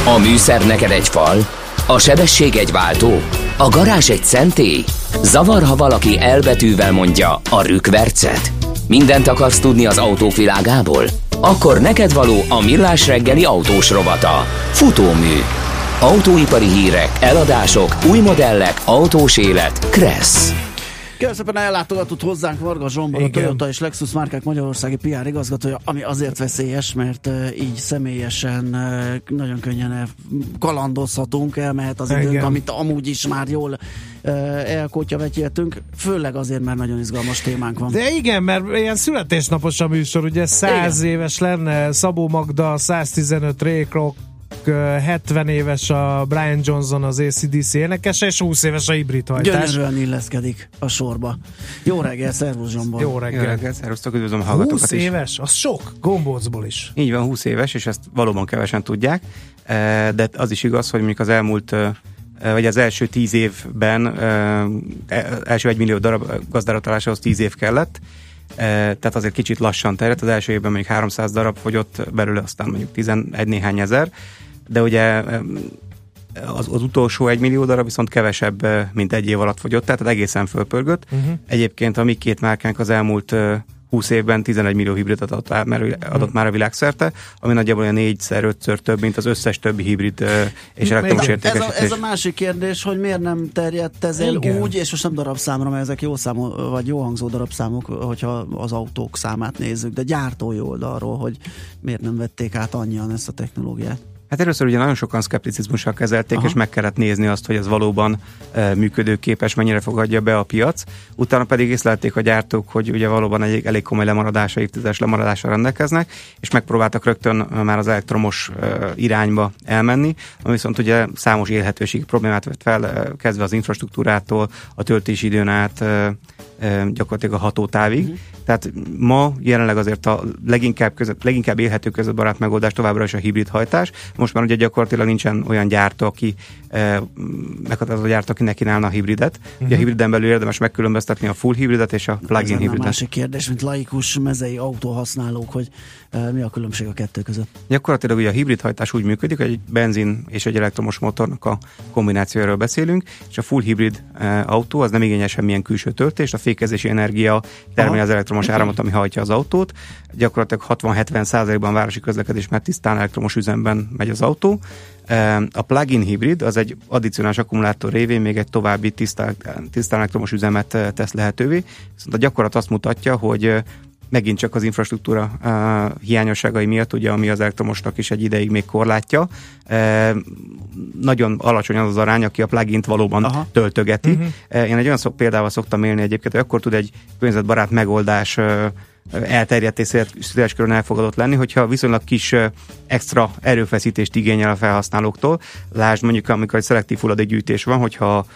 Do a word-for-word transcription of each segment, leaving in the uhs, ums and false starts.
A műszer neked egy fal, a sebesség egy váltó, a garázs egy szentély. Zavar, ha valaki elbetűvel mondja a rükvercet. Mindent akarsz tudni az autók világából? Akkor neked való a Millás reggeli autós rovata. Futómű. Autóipari hírek, eladások, új modellek, autós élet. Kressz. Kérlek szépen ellátogatott hozzánk Varga Zsombor, a Toyota és Lexus márkák magyarországi pé er igazgatója, ami azért veszélyes, mert uh, így személyesen uh, nagyon könnyen uh, kalandozhatunk, elmehet az időnk, amit amúgy is már jól uh, elkótyavetjeltünk, főleg azért, mert nagyon izgalmas témánk van. De igen, mert ilyen születésnapos a műsor, ugye száz igen. éves lenne Szabó Magda, száztizenöt Ray Kroc, hetven éves a Brian Johnson, az á cé dé cé énekese, és húsz éves a hibrid hajtás. Gyönyörűen illeszkedik a sorba. Jó reggel, szervusz Zsombor. Jó reggel. Jó reggel, szervusztok, üdvözlöm a hallgatókat húsz is. éves? Az sok, Gombócból is. Így van, húsz éves, és ezt valóban kevesen tudják, de az is igaz, hogy mondjuk az elmúlt, vagy az első tíz évben, első egy millió darab gazdára találásához tíz év kellett, tehát azért kicsit lassan terjedt, az első évben mondjuk háromszáz darab fogyott belőle, aztán mondjuk tizenegy néhány ezer, de ugye az, az utolsó egy millió darab viszont kevesebb, mint egy év alatt fogyott, tehát egészen fölpörgött. Uh-huh. Egyébként a mi két márkánk az elmúlt húsz évben tizenegy millió hibridet adott, adott uh-huh. már a világszerte, ami nagyjából olyan négyszer, ötször több, mint az összes többi hibrid és elektromos értékesítés. Ez a, ez a másik kérdés, hogy miért nem terjedt ez el úgy, és most nem darabszámra, mert ezek jó számú, vagy jó hangzó darabszámok, hogyha az autók számát nézzük, de gyártói oldalról, hogy miért nem vették át annyian ezt a technológiát. Hát először ugye nagyon sokan szkepticizmussal kezelték, aha, és meg kellett nézni azt, hogy ez valóban e, működőképes, mennyire fogadja be a piac. Utána pedig észlelték a gyártók, hogy ugye valóban egy elég komoly lemaradása, évtizedes lemaradással rendelkeznek, és megpróbáltak rögtön már az elektromos e, irányba elmenni, ami viszont ugye számos élhetőségi problémát vett fel, e, kezdve az infrastruktúrától, a töltési időn át, e, e, gyakorlatilag a hatótávig. Uh-huh. Tehát ma jelenleg azért a leginkább, között, leginkább élhető közöttbarát megoldás továbbra is a hibrid hajtás. Most már ugye gyakorlatilag nincsen olyan gyártó, aki eh, meghatározó gyártó, aki neki kínálna a hibridet. Uh-huh. Ugye a hibriden belül érdemes megkülönböztetni a full hibridet és a plug-in hibridet. Ez a másik kérdés, mint laikus mezei autóhasználók, hogy eh, mi a különbség a kettő között? Gyakorlatilag ugye a hibrid hajtás úgy működik, hogy egy benzin és egy elektromos motornak a kombinációjáról beszélünk, és a full hibrid eh, autó az nem igényel semmilyen külső töltést, a fékezési energia termeli az elektromos áramot, ami hajtja az autót. Gyakorlatilag hatvan-hetven százalékban városi közlekedés, mert tisztán elektromos üzemben megy az autó. A plug-in hibrid az egy addicionális akkumulátor révén még egy további tisztán, tisztán elektromos üzemet tesz lehetővé. Viszont a gyakorlat azt mutatja, hogy megint csak az infrastruktúra uh, hiányosságai miatt, ugye, ami az elektromosnak is egy ideig még korlátja. Uh, nagyon alacsony az az arány, aki a plugint valóban aha, töltögeti. Uh-huh. Uh, én egy olyan szok, példával szoktam élni egyébként, hogy akkor tud egy környezetbarát megoldás uh, elterjedt és széles körön elfogadott lenni, hogyha viszonylag kis uh, extra erőfeszítést igényel a felhasználóktól. Lásd mondjuk, amikor egy szelektív hulladékgyűjtés van, hogyha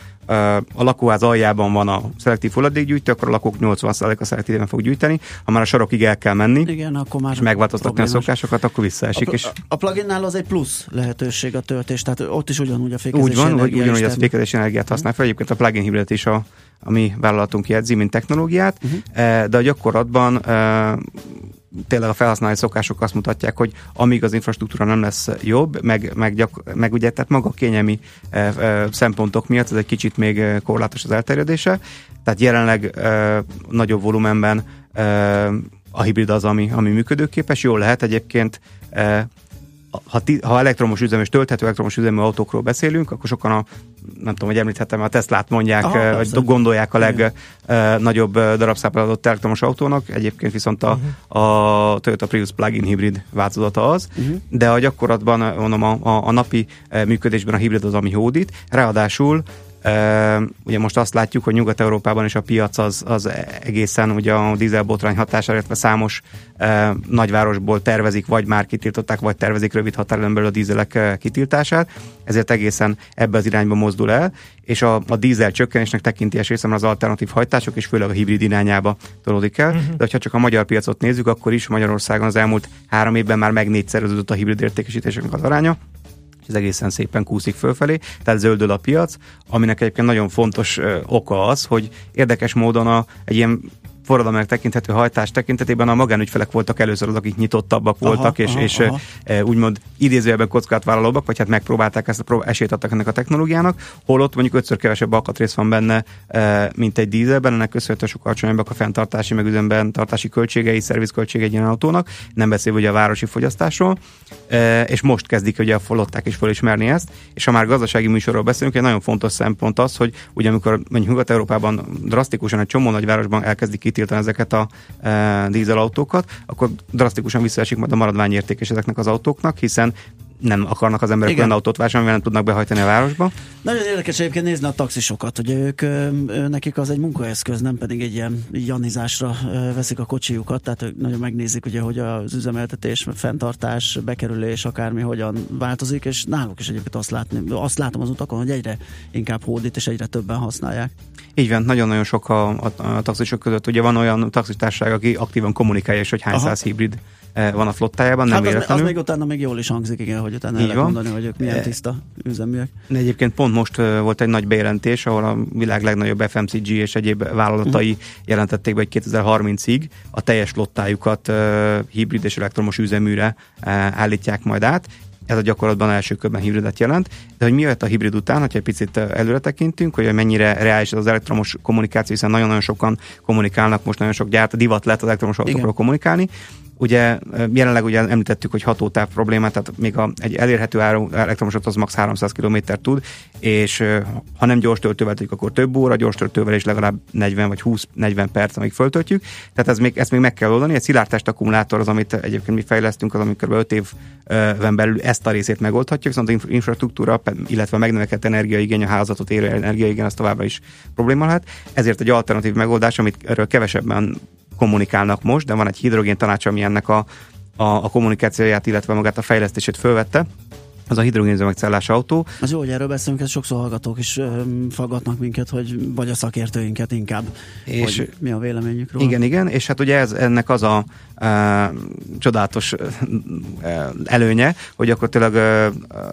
a lakóház aljában van a szelektív hulladékgyűjtő, akkor a lakók nyolcvan százaléka szelektíven fog gyűjteni. Ha már a sarokig el kell menni, igen, akkor már és megváltoztatni problémás. A szokásokat, akkor visszaesik. A, és a, a pluginnál az egy plusz lehetőség a töltés, tehát ott is ugyanúgy a fékezési úgy van, energiát. Úgy van, hogy a fékezési energiát használ fel. Egyébként a plug-in hibridet is a, a mi vállalatunk jegyzi, mint technológiát, uh-huh. de a gyakorlatban tényleg a felhasználói szokások azt mutatják, hogy amíg az infrastruktúra nem lesz jobb, meg, meg, gyak, meg ugye, tehát maga a kényelmi e, e, szempontok miatt ez egy kicsit még korlátos az elterjedése. Tehát jelenleg e, nagyobb volumenben e, a hibrid az, ami, ami működőképes. Jól lehet egyébként, e, ha, ti, ha elektromos üzemű és tölthető elektromos üzemű autókról beszélünk, akkor sokan a, nem tudom, hogy említhetem, a Teslát mondják, aha, vagy gondolják a legnagyobb darabszámra adott elektromos autónak, egyébként viszont a, uh-huh. a Toyota Prius plug-in hibrid változata az, uh-huh. de a gyakorlatban mondom, a, a, a napi működésben a hibrid az, ami hódít, ráadásul Uh, ugye most azt látjuk, hogy Nyugat-Európában is a piac az, az egészen ugye a dízelbotrány hatására, illetve számos uh, nagyvárosból tervezik, vagy már kitiltották, vagy tervezik rövid határidőn belül a dízelek uh, kitiltását, ezért egészen ebbe az irányba mozdul el, és a, a dízel csökkenésnek tekintés részemre az alternatív hajtások, és főleg a hibrid irányába tolódik el, uh-huh. de ha csak a magyar piacot nézzük, akkor is Magyarországon az elmúlt három évben már megnégyszereződött a hibrid értékesítéseknek az aránya, ez egészen szépen kúszik fölfelé, tehát zöldül a piac, aminek egyébként nagyon fontos ö, oka az, hogy érdekes módon a, egy ilyen forradalomnak tekinthető hajtás tekintetében a magánügyfelek voltak először az, akik nyitottabbak voltak, aha, és, aha, és aha. úgymond idézőjelben kockázatvállalóbbak, vagy hát megpróbálták ezt a prób- esélyt adtak ennek a technológiának, holott mondjuk ötször kevesebb alkatrész van benne, mint egy dízelben, ennek köszönhetően sokkal alacsonyabbak a fenntartási, meg üzemben tartási költségei, szervizköltségei egy ilyen autónak, nem beszélve ugye a városi fogyasztásról, és most kezdik ugye a flották is felismerni ezt, és ha már gazdasági műsorról beszélünk, egy nagyon fontos szempont az, hogy ugye amikor mondjuk Nyugat-Európában drasztikusan egy csomó nagyvárosban elkezdik kitiltani ezeket a e, dízelautókat, akkor drasztikusan visszaesik majd a maradványérték is ezeknek az autóknak, hiszen nem akarnak az emberek olyan autót vásárolni, mert nem tudnak behajtani a városba. Nagyon érdekes egyébként nézni a taxisokat, ugye ők, nekik az egy munkaeszköz, nem pedig egy ilyen janizásra veszik a kocsijukat, tehát ők nagyon megnézik, ugye, hogy az üzemeltetés, fenntartás, bekerülés, akármi hogyan változik, és náluk is egyébként azt, látni, azt látom az utakon, hogy egyre inkább hódít, és egyre többen használják. Így van, nagyon-nagyon sok a, a, a taxisok között. Ugye van olyan taxitársaság, aki aktívan kommunikálja, és hogy hány száz hibrid van a flottájában, nem hát az, véletlenül. Az még utána még jól is hangzik, igen, hogy utána el lehet mondani, hogy ők milyen tiszta üzeműek. Egyébként pont most volt egy nagy bejelentés, ahol a világ legnagyobb ef em cé gé és egyéb vállalatai uh-huh. jelentették be, hogy kétezer-harmincig a teljes flottájukat uh, hibrid és elektromos üzeműre uh, állítják majd át. Ez a gyakorlatban első körben hibridet jelent. De hogy mi jött a hibrid után, hogyha egy picit előre tekintünk, hogy mennyire reális az elektromos kommunikáció, hiszen nagyon-nagyon sokan kommunikálnak, most nagyon sok gyárt, divat lett az elektromos autókról kommunikálni. Ugye jelenleg ugye említettük, hogy hatótáv problémát, tehát még a, egy elérhető áru elektromos autó az max. háromszáz kilométert tud, és ha nem gyors töltővel töltjük, akkor több óra, gyors töltővel is legalább negyven vagy húsz-negyven perc, amíg föltöltjük. Tehát ez még, ezt még meg kell oldani. Egy szilárdtest akkumulátor az, amit egyébként mi fejlesztünk, az, amikor öt évben belül ezt a részét megoldhatjuk, viszont az infrastruktúra, illetve a megnövekedett energiaigény, a hálózatot érő energiaigény, az továbbra is probléma lehet. Ezért egy alternatív megoldás, amit erről kevesebben kommunikálnak most, de van egy hidrogén tanács, ami ennek a, a, a kommunikációját, illetve magát a fejlesztését fölvette. Az a hidrogénüzemanyagcellás autó. Az jó, hogy erről beszélünk, ez sokszor hallgatók is ö, faggatnak minket, hogy vagy a szakértőinket inkább, és hogy mi a véleményük róla. Igen, igen, és hát ugye ez, ennek az a e, csodálatos e, előnye, hogy gyakorlatilag e,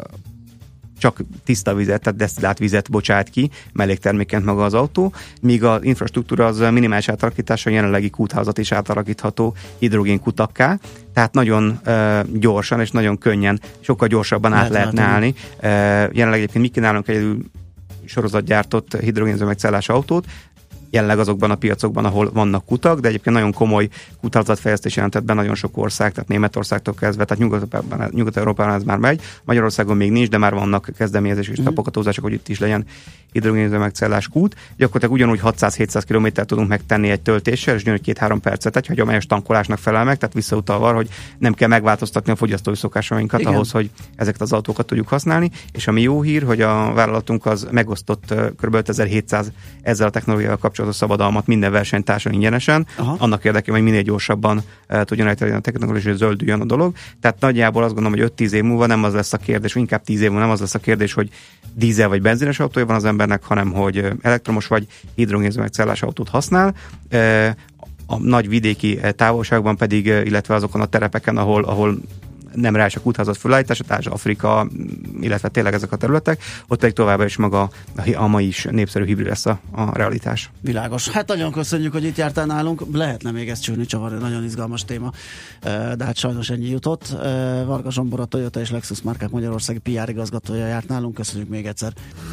csak tiszta vizet, tehát desztillált vizet bocsát ki, mellékterméként maga az autó, míg az infrastruktúra az minimális átalakítása, jelenlegi kútházat is átalakítható hidrogénkutakká, tehát nagyon uh, gyorsan és nagyon könnyen, sokkal gyorsabban át lehetne állni. Uh, jelenleg egyébként mi kínálunk egy sorozatgyártott hidrogénüzemanyagcellás autót, jelenleg azokban a piacokban, ahol vannak kutak, de egyébként nagyon komoly kutatásfejlesztés jelentett be nagyon sok ország, tehát Németországtól kezdve, tehát Nyugat-Európában, Nyugat-Európában ez már megy, Magyarországon még nincs, de már vannak kezdeményezések és mm. tapogatózások, hogy itt is legyen hidrogénüzemanyagcellás kút. Gyakorlatilag ugyanúgy hatszáz-hétszáz kilométert tudunk megtenni egy töltéssel, és ugyanúgy két-három percet egy hagyományos tankolásnak felel meg, tehát visszautalva, hogy nem kell megváltoztatni a fogyasztói szokásainkat igen. ahhoz, hogy ezeket az autókat tudjuk használni. És ami jó hír, hogy a vállalatunk az megosztott kb. ötezer-hétszáz ezzel a technológiával kapcsolatos szabadalmat minden versenytársan ingyenesen, aha. annak érdekében, hogy minél gyorsabban uh, tudjon elterjedni a technológia, és zöldüljön a dolog. Tehát nagyjából azt gondolom, hogy öt-tíz év múlva nem az lesz a kérdés, vagy inkább tíz év múlva nem az lesz a kérdés, hogy dízel vagy benzines autója van az embernek, hanem hogy elektromos vagy hidrogénüzemanyagcellás autót használ. Uh, a nagy vidéki távolságban pedig, illetve azokon a terepeken, ahol, ahol nem reális a kútházat fölállítása, tehát Afrika, illetve tényleg ezek a területek, ott pedig továbbá is maga a mai is népszerű hibrid lesz a, a realitás. Világos. Hát nagyon köszönjük, hogy itt jártál nálunk. Lehetne még ezt csülni, csavar, nagyon izgalmas téma, de hát sajnos ennyi jutott. Varga Zsombor, a Toyota és Lexus márkák magyarországi pé er igazgatója járt nálunk. Köszönjük még egyszer.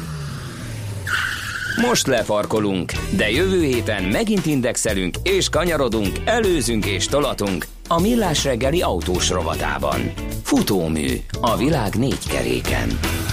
Most lefarkolunk, de jövő héten megint indexelünk és kanyarodunk, előzünk és tolatunk a Millás reggeli autós rovatában. Futómű a világ négy keréken.